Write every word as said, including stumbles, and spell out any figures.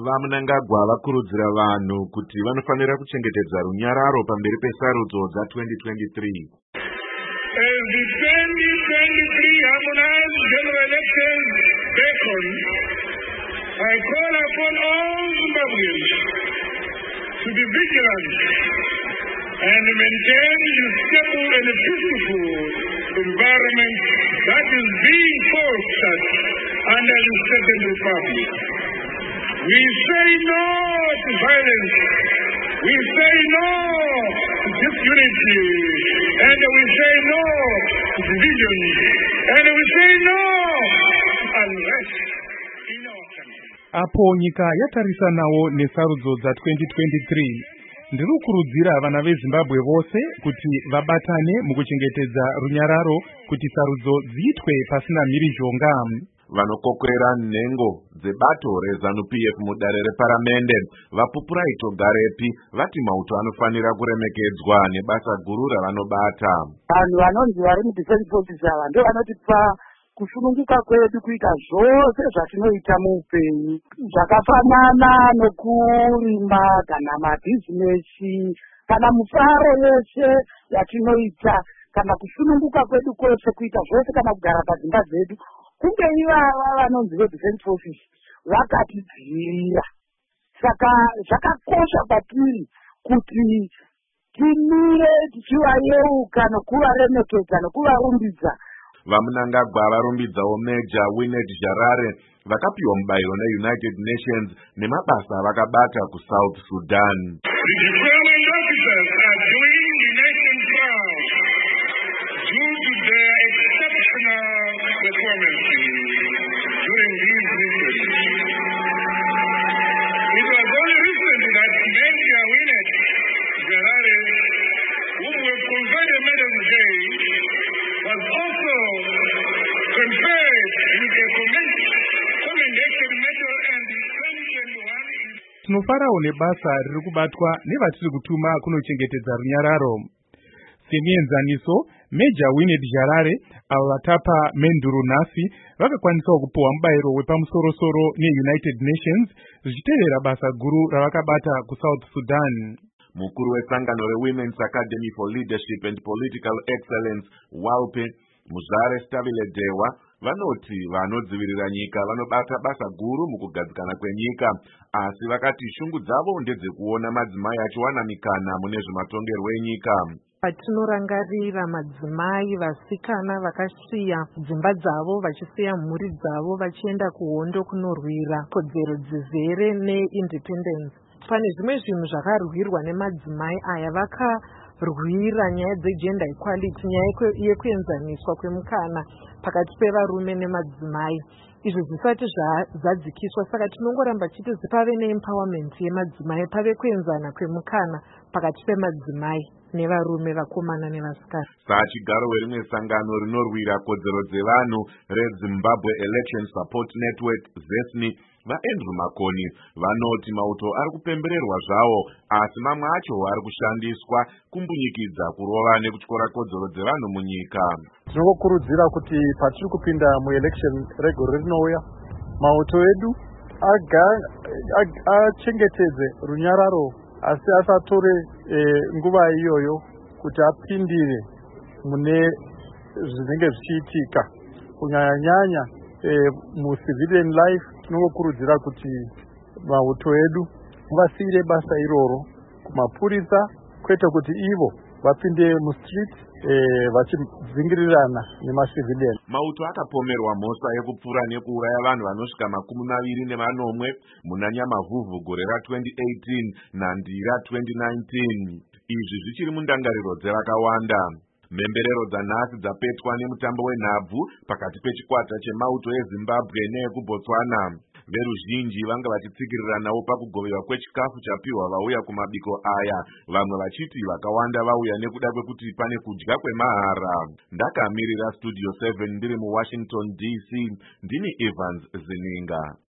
vaMnangagwa vakurudzira vanhu kuti vanofanira kuchengetedza runyararo pamberi pesarudzo dza-twenty twenty-three. As the twenty twenty-three harmonized general elections beckon, I call upon all Zimbabweans to be vigilant and maintain the stable and peaceful environment that is being fostered under the Second Republic. We say no to violence. We say no to disunity. And we say no to division. And we say no to unrest in our country. Apo nyika yatarisa nawo nesarudzo dza-twenty twenty-three. Ndiri kukurudzira vana veZimbabwe vose kuti vabatane mukuchengetedza runyararo kuti sarudzo dziitwe pasina mhirizhonga. Vanokokerera nhengo dzebato reZANU-P F mudare reparamende vapupurayi Togarepi vati mauto anofanira kuremekedzwa nebasa guru ravanobata. Vanhu vanonzi vari mudefense forces ava ndo vanotipa kusununguka kwedu kuita zvose zvatinoita muupenyu, zvakafanana nokurima kana mabhizinesi kana mufaro yeshe yatinoita kana kusununguka kwedu kwese kuita zvose kana kugara padzimba dzedu. Kunge ivava vanonzi vedefense forces vakatidzivirira. Saka zvakakosha kwatiri kuti timire tichivayeuka nokuvaremekedza nokuvarumbidza. VaMnangagwa varumbidzawo Meja Winnet Jarare vakapiwa mubayiro neUnited Nations nemabasa vakabata kuSouth Sudan. The deployment officers are doing the nation proud due to their exceptional performance during these missions. It was only recently that Meja Winnet Jarare, whom we have conferred a medal today, was also conferred with a commendation medal and the twenty twenty-one. Tinofarawo nebasa riri kubatwa nevatiri kutuma kunochengetedza runyararo. Semienzaniso, Meja Winnet Jarare avo vatapa menduru nhasi vakakwanisawo kupiwa mubayiro wepamusorosoro neUnited Nations zvichitevera basa guru ravakabata kuSouth Sudan. Mukuru wesangano reWomen's Academy for Leadership and Political Excellence WALPE Muzare Stabile Dewa vanoti vanodzivirira nyika vanobata basa guru mukugadzikana kwenyika, asi vakati shungu dzavo ndedzekuona madzimai achiwana mikana mune zvematongerwo enyika. Patinorangarira madzimai vasikana vakasiya dzimba dzavo vachisiya mhuri dzavo vachienda kuhondo kunorwira kodzero dzizere neindependence. Pane zvimwe zvinhu zvakarwirwa nemadzimai aya vakarwira nyaya dzegender equality, nyaya yekuenzaniswa kwemukana pakati pevarume nemadzimai. Izvo zvisati zvadzikiswa, saka tinongoramba chiti pave neempowerment yemadzimai, pave kuenzana kwemukana pakati pemadzimai nevarume, vakomana nevasikana. Sachigaro werimwe sangano rinorwira kodzero dzevanhu reZimbabwe Election Support Network ZESNI vaAndrew Makoni vanoti mauto ari kupembererwa zvawo, asi mamwe acho ari kushandiswa kumbunyikidza kurova nekutyora kodzero dzevanhu munyika. Tinokurudzira kuti patiri kupinda muelection regore rinouya, mauto edu achengetedze runyararo asi asatore nguva iyoyo kuti apindire mune zvinenge zvichiitika kunyanya nyanya mucivilian life. Tinokurudzira kuti mauto edu vasiyire basa iroro kumapurisa, kwete kuti ivo vapinde mustreet vachidzingirirana nemacivilian. Mauto akapomerwa mhosa yekupfura nekuuraya vanhu vanosvika makumi maviri nevanomwe muna Nyamavhuvhu gore ra-twenty eighteen naNdira twenty nineteen. Izvi zvichiri mundangariro dzevakawanda. Mhemberero dzanhasi dzapetwa nemutambo wenhabvu pakati pechikwata chemauto eZimbabwe neekuBotswana. Veruzhinji vanga vachitsikiriranawo pakugoverwa kwechikafu chapiwa vauya kumabiko aya, vamwe vachiti vakawanda vauya nekuda kwekuti pane kudya kwemahara. Ndakamirira Studio seven ndiri muWashington D C, ndini Evans Zininga.